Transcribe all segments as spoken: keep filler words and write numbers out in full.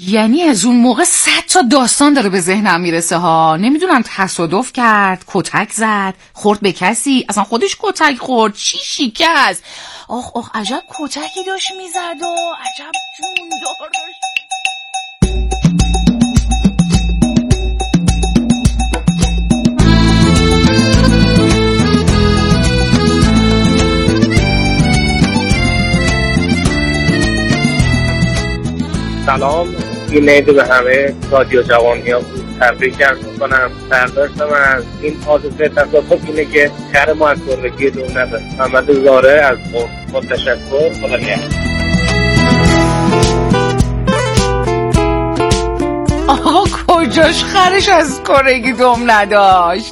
یعنی از اون موقع صد تا داستان داره به ذهنم میرسه ها. نمیدونم تصادف کرد، کتک زد، خورد به کسی، اصلا خودش کتک خورد، چی شکست. آخ آخ عجب کتکی داشت میزد و عجب جوندار داشت. سلام، این عید به همه رادیو جوانیا تبریک عرض می‌کنم. برداشت من از این حادثه تصادف اینه که خر ما از گربگی دور نده. محمد زاره از قم. با تشکر. خدا نگهدار. آقا کجاش خرش از گربگی دم نداشت؟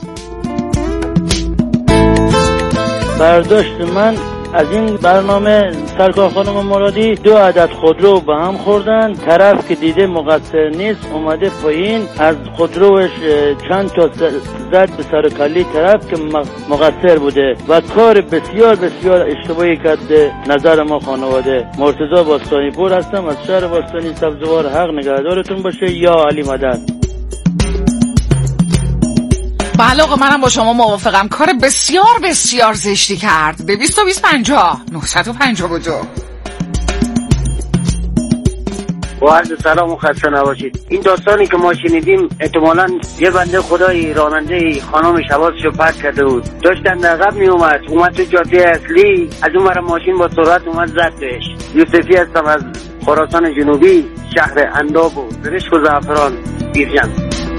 برداشت من از این برنامه سرکار خانم مرادی دو عدد خودرو به هم خوردن، طرف که دیده مقصر نیست اومده پایین از خودروش چند تا زد به سر کلی طرف که مقصر بوده و کار بسیار بسیار اشتباهی کرده. نظر ما خانواده. مرتضی باستانی پور هستم از شهر باستانی سبزوار. حق نگهدارتون باشه. یا علی مدد. بله آقا منم با شما موافقم. کار بسیار بسیار زشتی کرد. به بیست و بیست پنجاه نهصد و پنجاه و دو. با عرض سلام و خسته نباشید. این داستانی که ما شنیدیم احتمالاً یه بنده خدایی راننده خانم شوازشو پرت کرده بود، داشتن عقب می اومد اومد تو جاده اصلی، از اون ور ماشین با سرعت اومد زد بهش. یوسفی هستم از خراسان جنوبی، شهر انداب و زرشک و زعفران بیرجند.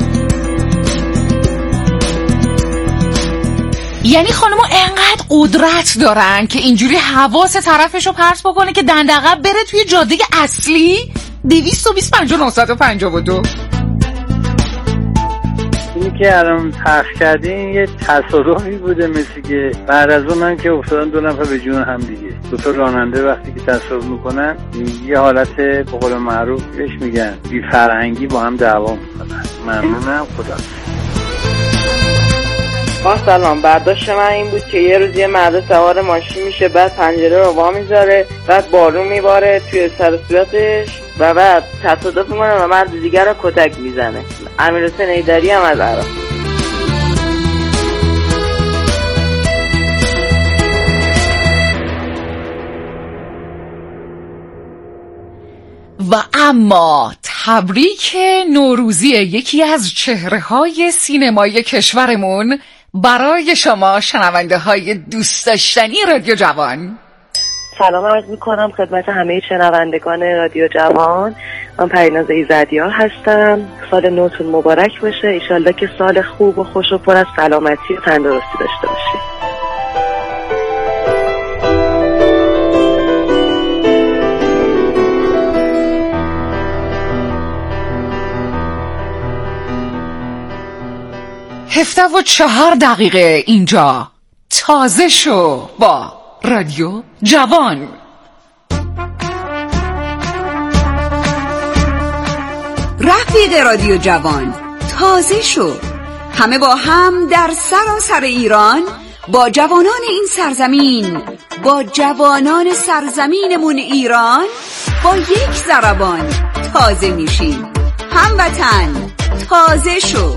یعنی خانم‌ها انقدر قدرت دارن که اینجوری حواس طرفشو پرت بکنه که دندقب بره توی جاده اصلی. دویست و بیست پنجاه نهصد و پنجاه و دو. اینی که الان پخش کردین یه تصادفی بوده، مثل که بعد از اون من که افتادن دو نفر به جون هم دیگه. دو تا راننده وقتی که تصادف میکنن یه حالت به قول معروف بهش میگن بی فرهنگی با هم دعوا میکنن. ممنونم. خدا. ما سلام. برداشت من این بود که یه روز یه مرد سوار ماشین میشه، بعد پنجره رو وا میذاره، بعد بارون میباره توی سر صورتش و بعد تصادف میکنه و مرد دیگر رو کتک میزنه. امیرحسین ایدری هم از عراق. و اما تبریک نوروزی یکی از چهره‌های سینمایی کشورمون برای شما شنونده های دوست داشتنی رادیو جوان. سلام عرض میکنم خدمت همه شنوندگان رادیو جوان. من پریناز ایزدیار هستم. سال نوتون مبارک باشه. ایشالله که سال خوب و خوش و پر از سلامتی و تندرستی داشته باشید. هفته و چهار دقیقه اینجا تازه شو با رادیو جوان. رفیق رادیو جوان تازه شو. همه با هم در سراسر ایران با جوانان این سرزمین، با جوانان سرزمینمون ایران، با یک ضربان تازه میشیم. هموطن تازه شو.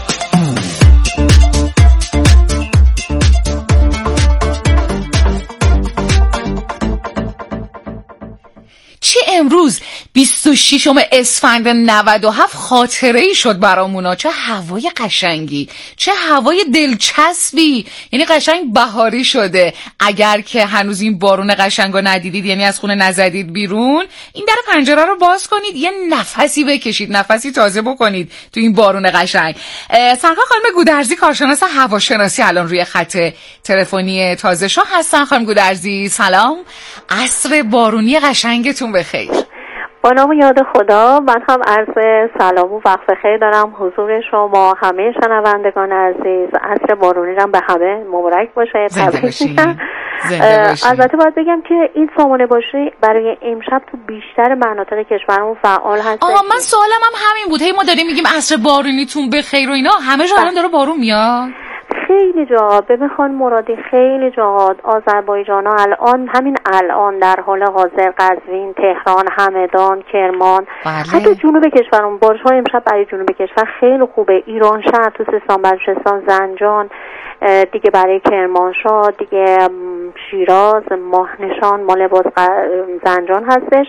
چه امروز بیست و ششم اسفند نود و هفت خاطره ای شد برامونا. چه هوای قشنگی، چه هوای دلچسبی، یعنی قشنگ بهاری شده. اگر که هنوز این بارون قشنگو ندیدید، یعنی از خونه نزدید بیرون، این در پنجره رو باز کنید، یه نفسی بکشید، نفسی تازه بکنید تو این بارون قشنگ. سرکار خانم گودرزی کارشناس هواشناسی الان روی خط تلفنی تازه شو هستن. خانم گودرزی سلام، عصر بارونی قشنگتون بخیر. با نام یاد خدا من هم عرض سلام و وقت بخیر دارم حضور شما همه شنوندگان عزیز. عصر بارونی هم به همه مبارک باشه. تبریک میگم. البته باید بگم که این سامانه باشی برای امشب تو بیشتر مناطق کشورمون فعال هست. آقا من سوالم هم همین بود. هی ما داریم میگیم عصر بارونیتون بخیر و اینا، همه جا الان داره بارون میاد. خیلی جا ببین خانم مرادی، خیلی جا آذربایجان ها الان همین الان در حال حاضر قزوین، تهران، همدان، کرمان، بله. حتی جنوب کشورمون بارش های امشب برای جنوب کشور خیلی خوبه. ایران شهر تو سیستان بلوچستان، زنجان دیگه برای کرمانشاه دیگه، شیراز، ماهنشان مال باز زنجان هستش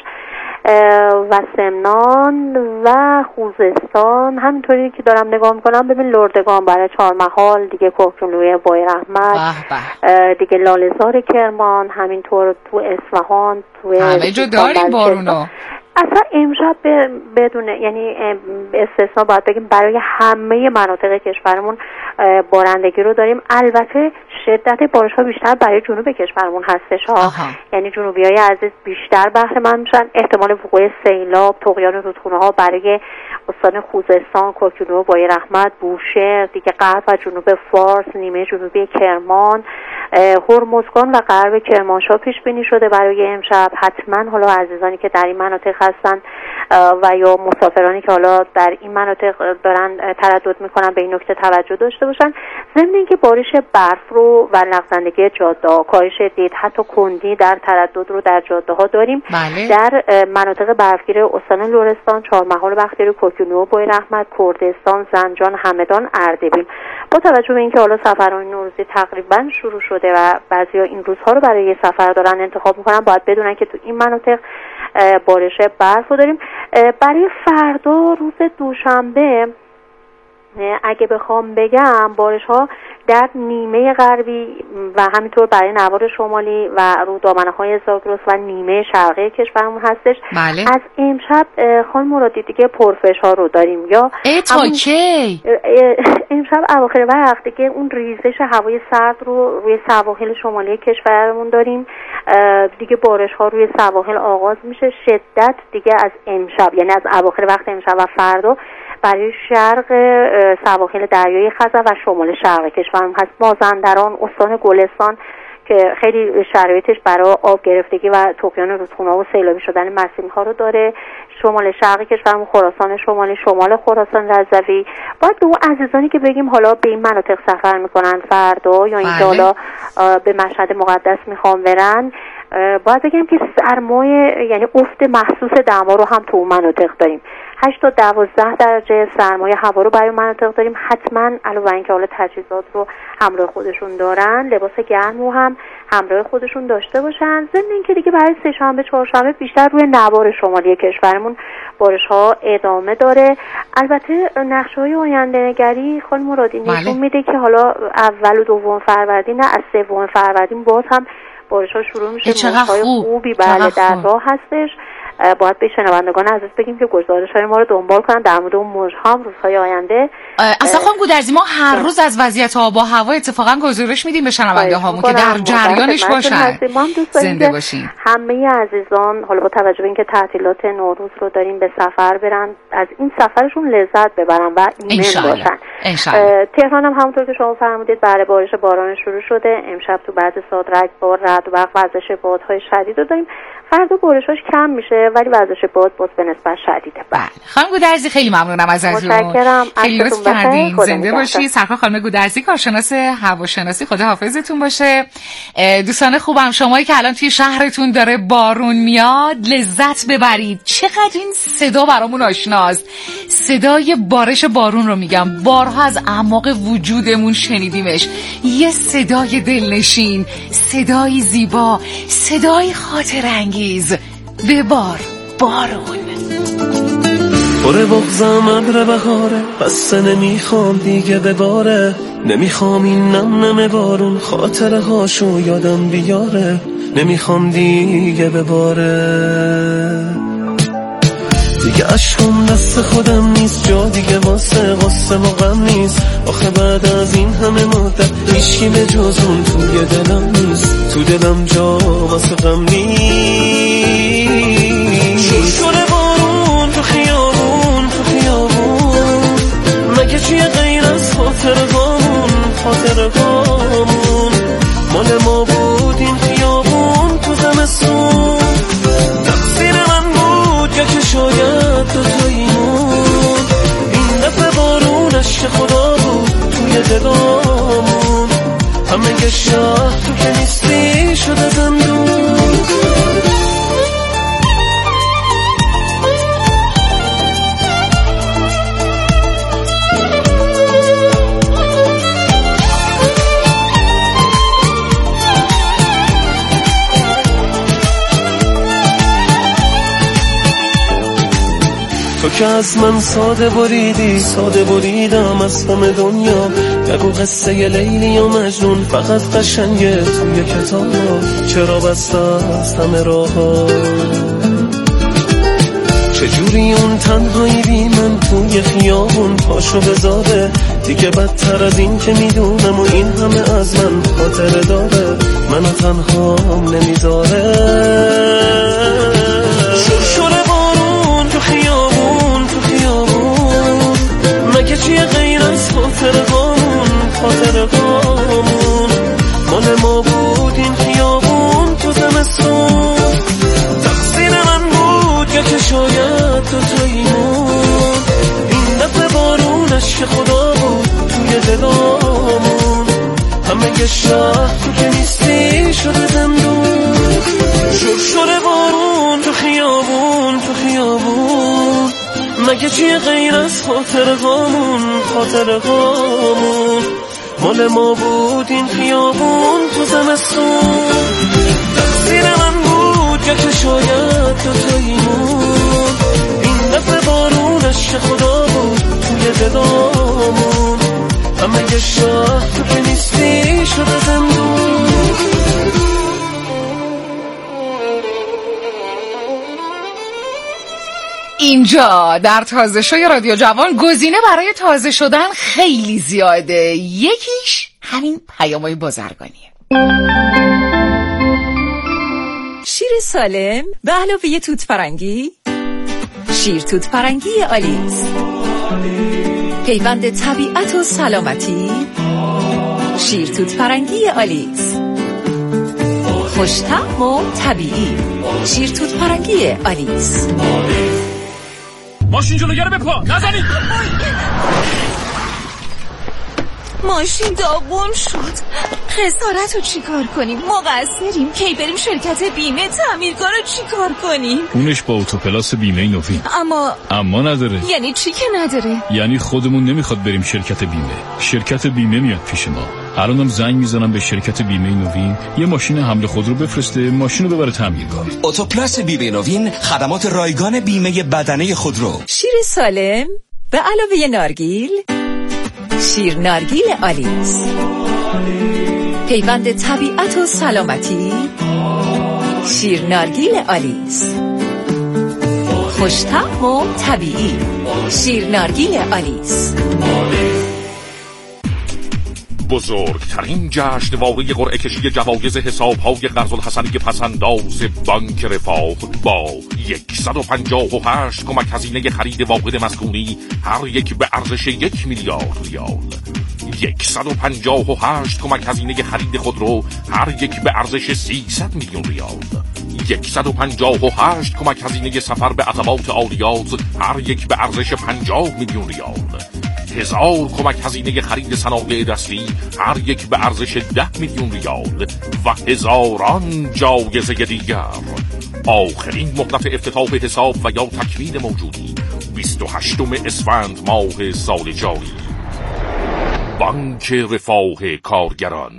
و سمنان و خوزستان. همینطوری که دارم نگاه میکنم ببین لردگان برای چهارمحال دیگه، کوهگلوی بای رحمت دیگه، لاله‌زار کرمان، همینطور تو اصفهان، تو همه جا داریم بارونو. اصلا امشب بدون یعنی استثنا باید بگیم برای همه مناطق کشورمون بارندگی رو داریم. البته شدت بارش ها بیشتر برای جنوب کشورمون هستش ها، یعنی جنوبی های عزیز بیشتر بهره مند میشن. احتمال وقوع سیلاب، طغیان رودخونه ها برای استان خوزستان، کوهگلو، بای رحمت، بوشهر دیگه، غرب و جنوب فارس، نیمه جنوبی کرمان، هرمزگان و غرب کرمانشاه پیش بینی شده برای امشب. حتما حالا عزیزانی که در این مناطق هستن و یا مسافرانی که حالا در این مناطق دارن تردد میکنن به این نکته توجه داشته باشن. ضمن اینکه بارش برف رو و لغزندگی جاده، کاهش دید، حتی کندی در تردد رو در جاده ها داریم. بله. در مناطق برفگیر استان لرستان، چهارمحال، بختیاری، کوهگلو، بای رحمت، کردستان، زنجان، همدان، اردبیل. با توجه به اینکه حالا سفرهای نوروزی تقریبا شروع شده و بعضیا این روزها رو برای سفر دارن انتخاب میکنن، باید بدونن که تو این مناطق بارش برف رو داریم. برای فردا روز دوشنبه اگه بخوام بگم بارش ها در نیمه غربی و همینطور برای نوار شمالی و رو دامنه های زاگرس و نیمه شرقی کشورمون هستش. بله. از امشب خانم مرادی دیگه پرفشار رو داریم یا تا کی؟ امشب اواخر وقت دیگه اون ریزش هوای سرد رو روی سواحل شمالی کشورمون داریم. دیگه بارش ها روی سواحل آغاز میشه. شدت دیگه از امشب یعنی از اواخر وقت امشب و فردا برای شرق سواحل دریای خزر و شمال شرق کشورمون هست. مازندران، استان گلستان که خیلی شرایطش برای آب گرفتگی و طغیان رودخونه و سیلابی شدن مسیرها رو داره. شمال شرق کشورمون، خراسان شمالی، شمال خراسان رضوی. باید به اون عزیزانی که بگیم حالا به این مناطق سفر میکنن فردا یا اینکه حالا به مشهد مقدس میخوام برن، باید بگم که سرمایه یعنی افت محسوس دما رو هم تو اون مناطق داریم. هشت تا دوازده درجه سرمایه هوا رو برای مناطق داریم. حتما علاوه اینکه حالا تجهیزات رو همراه خودشون دارن، لباس گرم رو هم همراه خودشون داشته باشن. ضمن اینکه دیگه برای سه شنبه چهارشنبه بیشتر روی نوار شمالی کشورمون بارش ها ادامه داره. البته نقشه‌های آینده‌نگری خانم مرادی نشون میده که حالا اول و دوم فروردین نه از سوم فروردین باز هم بارش ها شروع میشه. موج‌های خوبی بله در راه هستش. باید به شنوندگان عزیز بگیم که گزارش‌های ما رو دنبال کنن در مورد اون موج‌ها هم روزهای آینده. اصلا خانم گودرزی ما هر روز از وضعیت آب و هوا اتفاقا گزارش میدیم به شنونده‌هامون که در جریانش باشن. زنده باشین. همه عزیزان حالا با توجه به اینکه تعطیلات نوروز رو داریم به سفر برن، از این سفرشون لذت ببرن و ایمن باشن. انشالله. تهران هم همونطور که شما فرمودید بله بارش باران شروع شده. امشب تو بعضی ساعت رگبار، رعد و برق، وزش بادهای شدید رو داریم. فردا بارشاش کم میشه ولی وزش باد باز به نسبت شدیده. بله. خانم گودرزی خیلی ممنونم ازتون. متشکرم. خیلی لطف کردین. زنده باشی. سرکار خانم گودرزی کارشناس هواشناسی، خدا حافظتون باشه. دوستان خوبم شمایی که الان توی شهرتون داره بارون میاد لذت ببرید. چقدر این صدا برامون آشناست. صدای بارش بارون رو میگم. بارها از اعماق وجودمون شنیدیمش. یه صدای دلنشین، صدای زیبا، صدای خاطر انگیز. ببار بارون. باره بغزم ابر بهاره، بس نمیخوام دیگه بباره. نمیخوام این نم نم بارون خاطره هاشو یادم بیاره. نمیخوام دیگه بباره. دیگه عشقم دست خودم نیست، جا دیگه واسه غصه و غم نیست. آخه بعد از این همه مدت هیچکی به جز اون توی دلم نیست. تو دلم جا واسه غم نیست. شوره بارون تو خیابون، تو خیابون مگه چیه غیر از خاطر هامون؟ خاطر هامون مال ما بود این خیابون تو زمستون. تقصیر من بود یا که شاید دوتاییمون. این دفعه بارونش که خدا بود توی دلامون. همه شهر تو که نیستی شده زندون. تو که از من ساده بریدی، ساده بریدم از همه دنیا. نگو قصه لیلی یا مجنون، فقط قشنگه توی کتاب. چرا بسته از همه راه ها؟ چجوری اون تنهایی بی من توی خیابون پاشو بذاره؟ دیگه بدتر از این که میدونم و این همه از من خاطره داره، منو تنهام نمیذاره. شرشور بارون تو خیابون، تو خیابون مگه چیه غیر از خاطره هامون؟ خاطره هامون مال ما بود این خیابون تو زمستون. تقصیر من بود یا که شاید تو تاییمون، این دفعه بارونش که خدا بود توی دلامون. همه شهر تو که نیستی شده زندون. شرشور بارون تو خیابون، تو خیابون مگه چیه غیر از خاطره هامون؟ خاطره هامون مال ما بود این خیابون تو زمستون. تقصیر من بود یا که شاید تو تاییمون، این دفعه بارونش که خدا بود توی دلامون. همه شهر تو که نیستی شده زندون. اینجا در تازه شوی رادیو جوان گزینه برای تازه شدن خیلی زیاده. یکیش همین پیام‌های بازرگانیه. شیر سالم به علاوه توت فرنگی، شیر توت فرنگی آلیس، پیوند طبیعت و سلامتی. شیر توت فرنگی آلیس، خوش‌طعم و طبیعی. شیر توت فرنگی آلیس. ماشین جلوگره بپا نزنید. ماشین داغون شد. خسارت رو چی کار کنیم؟ مقصریم. کی بریم شرکت بیمه تعمیرگاه رو چی کار کنیم؟ اونش با اوتوپلاس بیمه نوین. اما اما نداره. یعنی چی که نداره؟ یعنی خودمون نمیخواد بریم شرکت بیمه، شرکت بیمه میاد پیش ما. الانم زنگ میزنم به شرکت بیمه نوین یه ماشین حمل خودرو بفرسته، ماشین رو ببره تعمیرگاه. اوتوپلاس بیمه نوین خدمات رایگان بیمه بدنه خودرو. شیر سالم به علاوه نارگیل، شیر نارگیل آلیس، پیوند طبیعت و سلامتی. شیر نارگیل آلیس، خوش‌طعم و طبیعی. شیر نارگیل آلیس. بزرگترین جشنواره قرعه کشی جوایز حساب‌های قرض الحسنی پسنداز بانک رفاه با صد و پنجاه و هشت کمک هزینه خرید واحد مسکونی هر یک به ارزش یک میلیارد ریال، صد و پنجاه و هشت کمک هزینه خرید خودرو هر یک به ارزش سیصد میلیون ریال، صد و پنجاه و هشت کمک هزینه سفر به عقبات عالیات هر یک به ارزش پنجاه میلیون ریال، هزار کمک هزینه خرید صنایع دستی هر یک به ارزش ده میلیون ریال و هزاران جایزه دیگر. آخرین مهلت افتتاح حساب و یا تکمیل موجودی بیست و هشتم اسفند ماه سال جاری. بانک رفاه کارگران.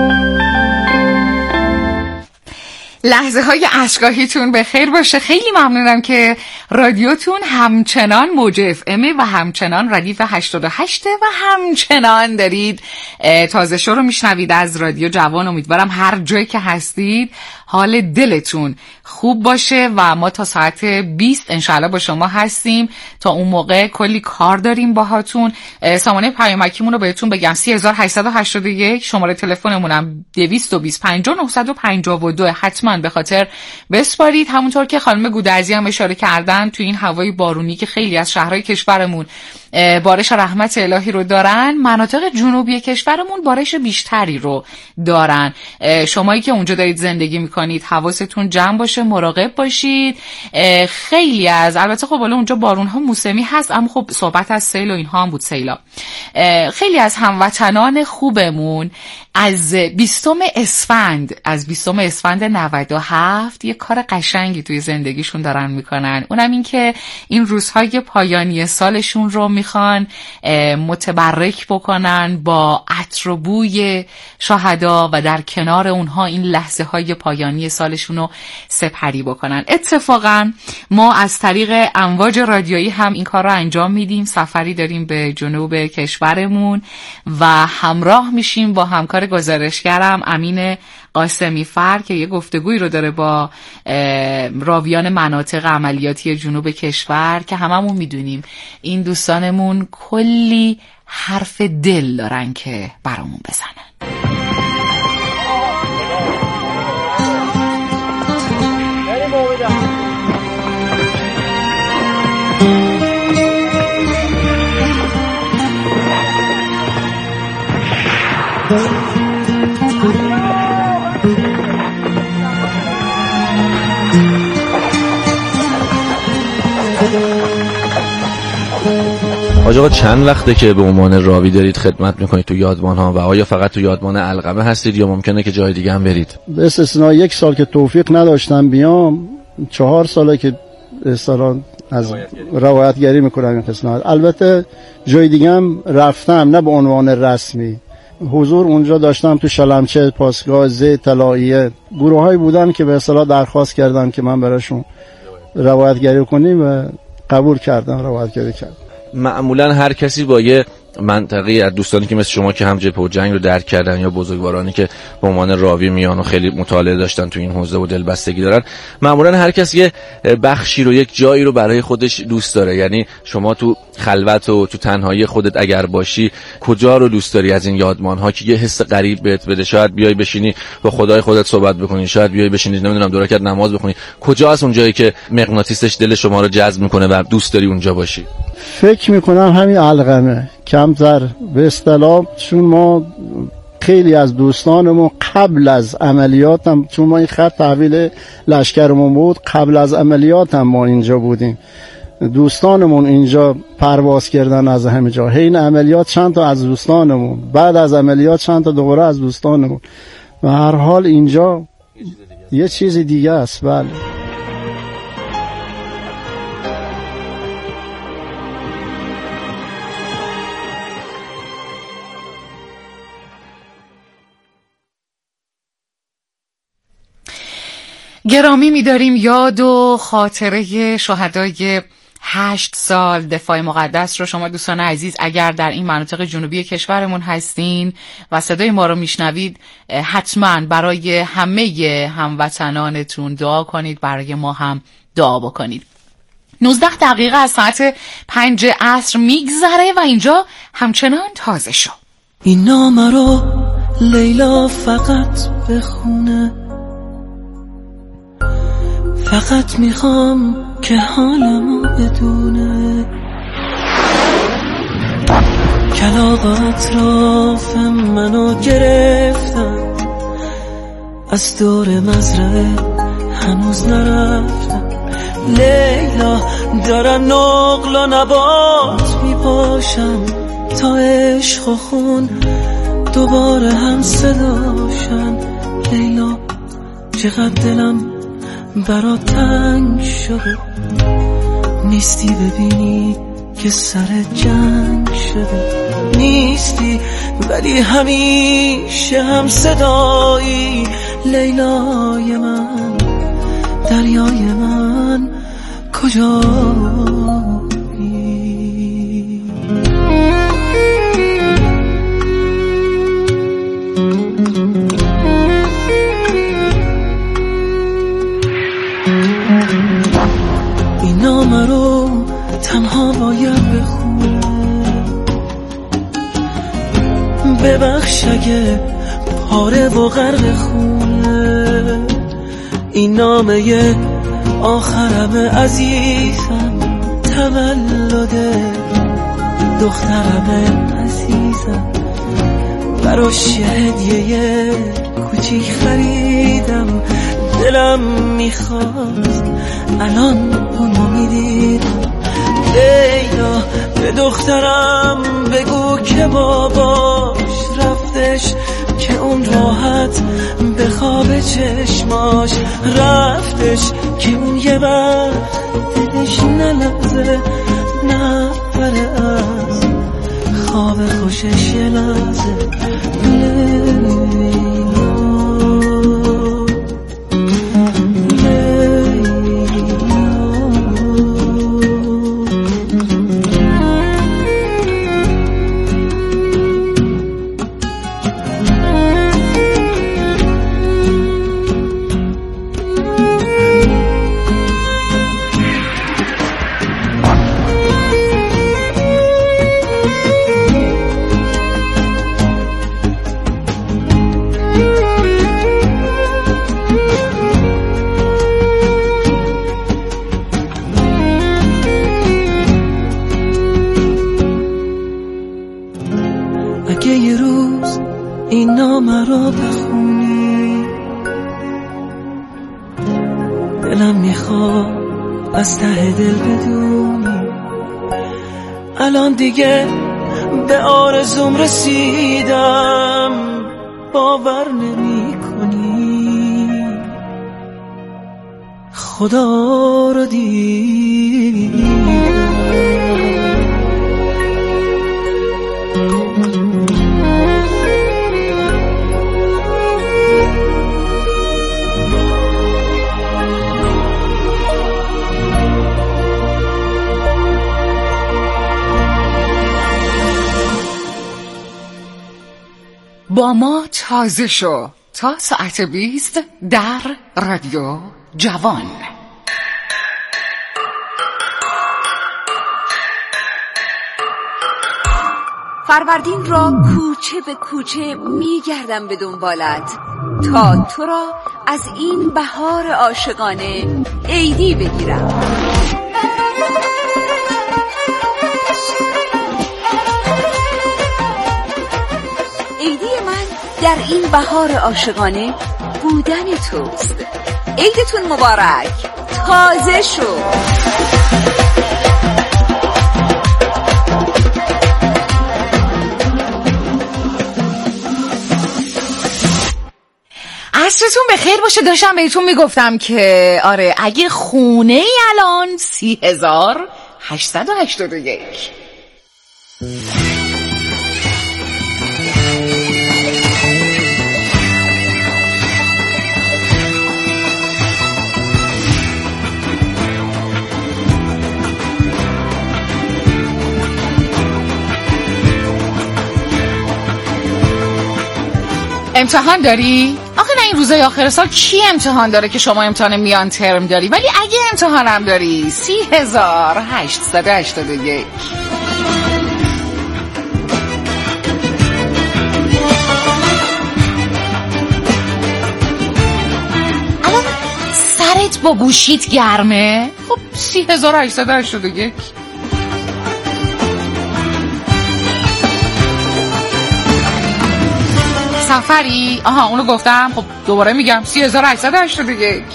لحظه های اشکاهیتون به خیر باشه. خیلی ممنونم که رادیوتون همچنان موج اف ام و همچنان ردیف هشتاد و هشت و همچنان دارید تازه شو رو میشنوید از رادیو جوان. امیدوارم هر جایی که هستید حال دلتون خوب باشه و ما تا ساعت بیست انشاءالله با شما هستیم. تا اون موقع کلی کار داریم باهاتون. سامانه پیامکیمون رو بهتون بگم سی هزار و هشتصد و هشتاد و یک، شماره تلفنمونم دویست و بیست پنجاه و نهصد و پنجاه و دو. حتما به خاطر بسپارید. همونطور که خانم گودرزی هم اشاره کردن تو این هوای بارونی که خیلی از شهرهای کشورمون بارش رحمت الهی رو دارن، مناطق جنوبی کشورمون بارش بیشتری رو دارن. شمایی که اونجا دارید زندگی میکنید حواستون جمع باشه، مراقب باشید. خیلی از البته خب حالا اونجا بارون ها موسمی هست، اما خب صحبت از سیل و اینها هم بود، سیلا. خیلی از هموطنان خوبمون از بیستم اسفند از بیستم اسفند نود و هفت یه کار قشنگی توی زندگیشون دارن میکنن. اونم این که این روزهای پایانی سالشون رو میخوان متبرک بکنن با عطر و بوی شهدا و در کنار اونها این لحظه های پایانی سالشون رو سپری بکنن. اتفاقا ما از طریق امواج رادیویی هم این کار رو انجام میدیم. سفری داریم به جنوب کشورمون و همراه میشیم با همکار گزارشگرم امین قاسمی فر که یه گفتگویی رو داره با راویان مناطق عملیاتی جنوب کشور که هممون میدونیم این دوستانمون کلی حرف دل دارن که برامون بزنن. حاج آقا چند وقته که به عنوان راوی دارید خدمت میکنید تو یادمان ها و آیا فقط تو یادمان علقمه هستید یا ممکنه که جای دیگه هم برید؟ به استثنای یک سال که توفیق نداشتم بیام، چهار ساله که اصلا از روایتگری میکنم این قسمت. البته جای دیگه هم رفتم، نه به عنوان رسمی. حضور اونجا داشتم تو شلمچه، پاسگاه ز طلاییه. گروهایی بودن که به اصطلاح درخواست کردن که من براشون روایتگری کنیم و قبول کردم، روایتگری کردم. معمولا هر کسی با یه منطقی از دوستانی که مثل شما که هم جبهه و جنگ رو درک کردن یا بزرگوارانی که به عنوان راوی میان و خیلی مطالعه داشتن تو این حوزه و دلبستگی دارن، معمولا هر کسی یه بخشی رو، یک جایی رو برای خودش دوست داره. یعنی شما تو خلوت و تو تنهایی خودت اگر باشی، کجا رو دوست داری از این یادمان ها که یه حس غریب بهت بده؟ شاید بیای بشینی با خدای خودت صحبت بکنی، شاید بیای بشینی نمیدونم دو رکعت نماز بخونی. کجا از اون جایی که مغناطیسش دل شما رو جذب میکنه و دوست داری اونجا باشی؟ فکر میکنم همین علقمه کمتر به اصطلاح، چون ما خیلی از دوستانمون قبل از عملیات هم، چون ما این خط تحویل لشکرمون بود، قبل از عملیات هم ما اینجا بودیم. دوستانمون اینجا پرواز کردن از همه جا. حین عملیات چند تا از دوستانمون، بعد از عملیات چند تا دوباره از دوستانمون. و هر حال اینجا یه چیز دیگه است. بله. گرامی می‌داریم یاد و خاطره شهدای هشت سال دفاع مقدس رو. شما دوستان عزیز اگر در این مناطق جنوبی کشورمون هستین و صدای ما رو میشنوید، حتما برای همه هموطنانتون دعا کنید، برای ما هم دعا بکنید. نوزده دقیقه از ساعت پنج عصر میگذره و اینجا همچنان تازه شو. این نامه رو لیلا فقط بخونه، فقط میخوام که حالمو بدونه. کلاغ اطراف منو گرفتن، از دور مزرعه هنوز نرفتم. لیلا دارن نقل و نبات میپاشن، تا عشق و خون دوباره هم صداشن. لیلا چقدر دلم برات تنگ شده، نیستی ببینی که سر جنگ شده. نیستی ولی همیشه هم صدایی. لیلای من، دریای من، کجا این نامه رو تنها باید بخونم، ببخش اگه پاره و غرق خونه. این نامه آخرم عزیزم، تولد دخترم عزیزم. براش یه هدیه کوچیک خریدم، دلم میخواست الان اونو میدیدم. لیلا به دخترم بگو که باباش رفتش که اون راحت به خواب چشماش رفتش، که اون یه وقت دلش نلرزه نفره از خواب خوشش یه لحظه. مرا بخونی دلم میخواد از ته دل بدونی الان دیگه به آرزوم رسیدم، باور نمی کنی خدا رو دیدم. با ما تازه شو تا ساعت بیست در رادیو جوان. فروردین را کوچه به کوچه میگردم به دنبالت تا تو را از این بهار عاشقانه عیدی بگیرم. در این بهار عاشقانه بودن توست. عیدتون مبارک. تازه شو. عصرتون بخیر باشه. داشتم بهتون میگفتم که آره اگه خونه ای الان سی هزار هشتصد و هشتاد و یک. امتحان داری؟ آخه نه این روزای آخر سال کی امتحان داره که شما امتحان میان ترم داری؟ ولی اگه امتحانم داری سی هزار هشتصد و هشتاد و یک. الان سرت با گوشیت گرمه؟ خب سی هزار هشتصد و هشتاد و یک. سفری؟ آها اونو گفتم. خب دوباره میگم سی هزار هشتصد و هشتاد و یک.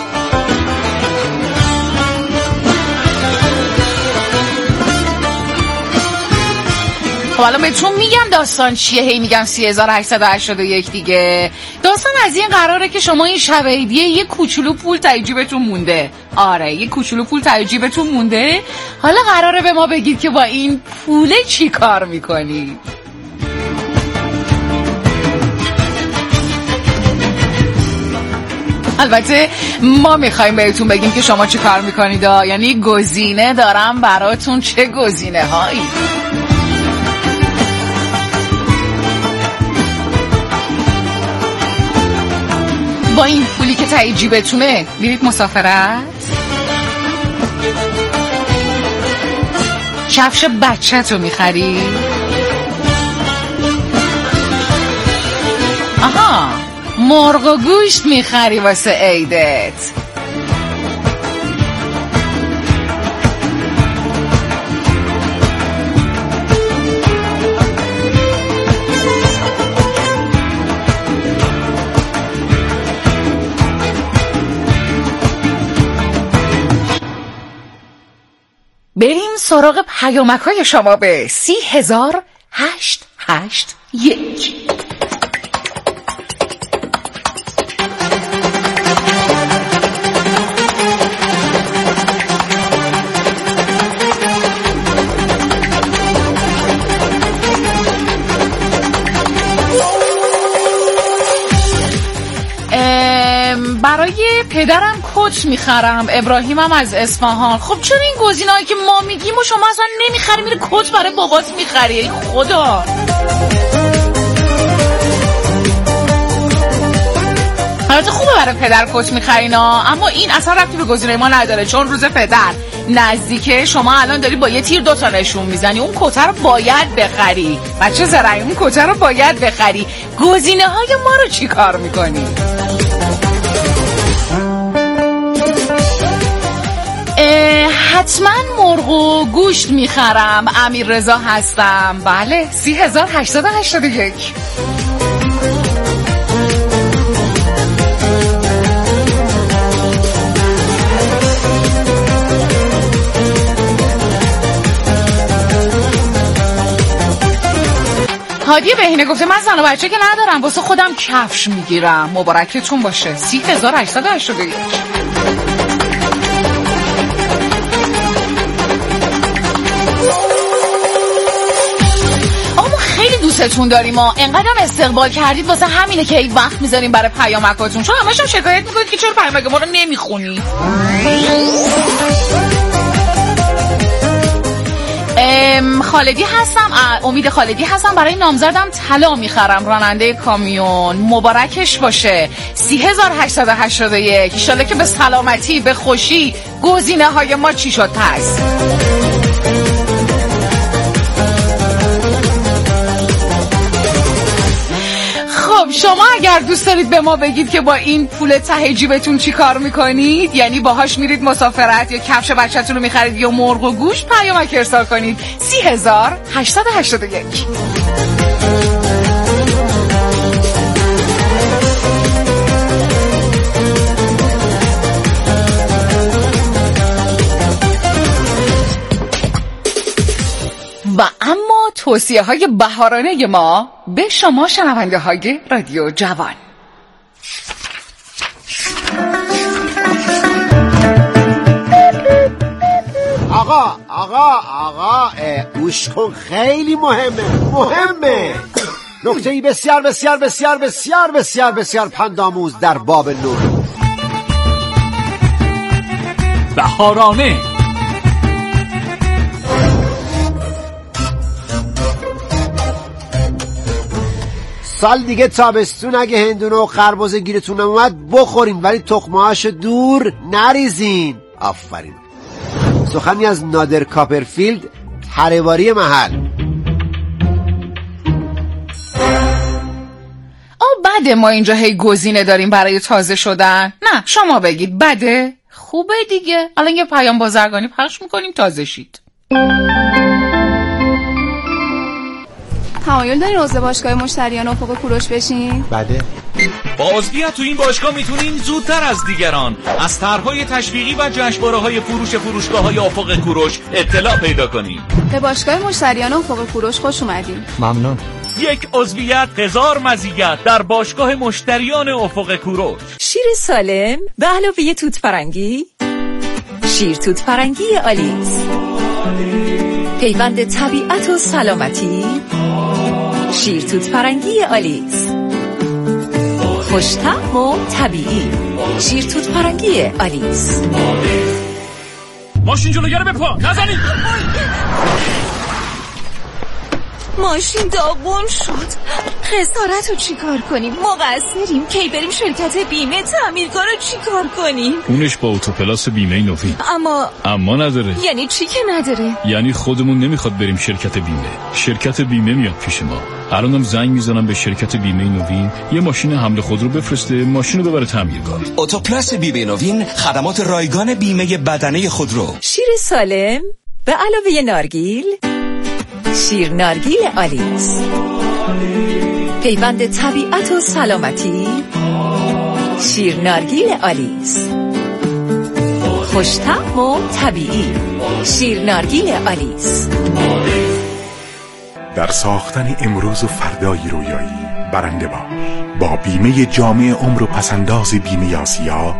خب الان بهتون میگم داستان چیه. هی میگم سی هزار هشتصد و هشتاد و یک دیگه. داستان از این قراره که شما این شب عیدیه یه کوچولو پول ته جیبتون مونده. آره یه کوچولو پول ته جیبتون مونده. حالا قراره به ما بگید که با این پول چی کار میکنید. البته ما میخوایم بهتون بگیم که شما چه کار میکنید. یعنی گزینه دارم براتون. چه گزینه هایی؟ با این پولی که ته جیبتونه میرید مسافرت، کفش بچه تو میخری. آها مرغ و گوشت میخری واسه عیدت. بریم سراغ پیامک‌های شما به سی هزار هشت هشت یک. برای پدرم کت میخرم، ابراهیمم از اصفهان. خب چرا این گزینه‌هایی که ما میگیم و شما اصلا نمیخری، میره کت برای بابات میخری؟ ای خدا. البته خوبه برای پدر کت میخرینا، اما این اصلا ربطی به گزینه ما نداره، چون روز پدر نزدیکه. شما الان داری با یه تیر دوتا نشون میزنی. اون کت رو باید بخری بچه زرعی، اون کت رو باید بخری. گزینه های ما رو چی کار میکنی؟ حتما مرغ و گوشت میخرم. امیر رضا هستم. بله سی هزار هشتصد و هشتاد و یک. هادی بهینه گفته من زن و بچه که ندارم، واسه خودم کفش میگیرم. مبارکتون باشه. سی هزار هشتصد و هشتاد و یک. آقا ما خیلی دوستتون داریم ها، انقدر هم استقبال کردید، واسه همینه که این وقت میذاریم برای پیامکاتون، چون همشون شکایت میکنید که چرا پیامک ما رو نمیخونی. خالدی هستم، امید خالدی هستم. برای نامزدم طلا میخرم، راننده کامیون. مبارکش باشه. سی هزار هشتصد و هشتاد و یک. ان شاءالله که به سلامتی، به خوشی. گزینه های ما چی شد پس؟ خب شما اگر دوست دارید به ما بگید که با این پول ته جیبتون چی کار میکنید، یعنی باهاش میرید مسافرت یا کفش بچه‌تون رو میخرید یا مرغ و گوشت، پیامک ارسال کنید. سی هزار هشتصد و هشتاد و یک. و اما توصیه های بهارانه ما به شما شنونده های رادیو جوان. آقا آقا آقا گوش کن، خیلی مهمه مهمه نکته‌ای بسیار بسیار بسیار بسیار بسیار بسیار پندآموز در باب نور بهارانه. سال دیگه تابستون، اگه هندونه و خربزه گیرتون اومد بخورین، ولی تخمه‌هاشو دور نریزین. آفرین. سخنی از نادر کاپرفیلد، هره‌واری محل. آه بده ما اینجا هی گزینه داریم برای تازه شدن. نه شما بگید بده؟ خوبه دیگه. الان یه پیام بازرگانی پخش میکنیم تازه شید. تمایل دارین عضو باشگاه مشتریان افق کوروش بشین؟ بده. با عضویت تو این باشگاه میتونین زودتر از دیگران از طرح‌های تشویقی و جشنواره‌های فروش فروشگاه‌های افق کوروش اطلاع پیدا کنین. به باشگاه مشتریان افق کوروش خوش اومدین. ممنون. یک عضویت هزار مزیت در باشگاه مشتریان افق کوروش. شیر سالم به علاوه توت فرنگی، شیر توت فرنگی آلیس، پیوند طبیعت و سلامتی. شیر توت فرنگی آلیس، خوش‌طعم و طبیعی. شیر توت فرنگی آلیس. ماشین جلوگره بپا، نزنید. ماشین داغون شد. خسارت رو چی کار کنیم؟ مقصریم. کی بریم شرکت بیمه تعمیرگاه رو چی کار کنیم؟ اونش با اوتوپلاس بیمه نوین. اما اما نداره. یعنی چی که نداره؟ یعنی خودمون نمیخواد بریم شرکت بیمه. شرکت بیمه میاد پیش ما. الانم زنگ میزنم به شرکت بیمه نوین، یه ماشین حمل خودرو بفرسته، ماشین رو ببره تعمیرگاه. اوتوپلاس بیمه نوین، خدمات رایگان بیمه بدنه خودرو. شیر سالم به علاوه نارگیل، شیر نارگیل آلیس، پیوند طبیعت و سلامتی. شیر نارگیل آلیس، خوش‌طعم و طبیعی. شیر نارگیل آلیس. در ساختن امروز و فردای رویایی برنده باش. با بیمه جامع عمر و پسنداز بیمه آسیا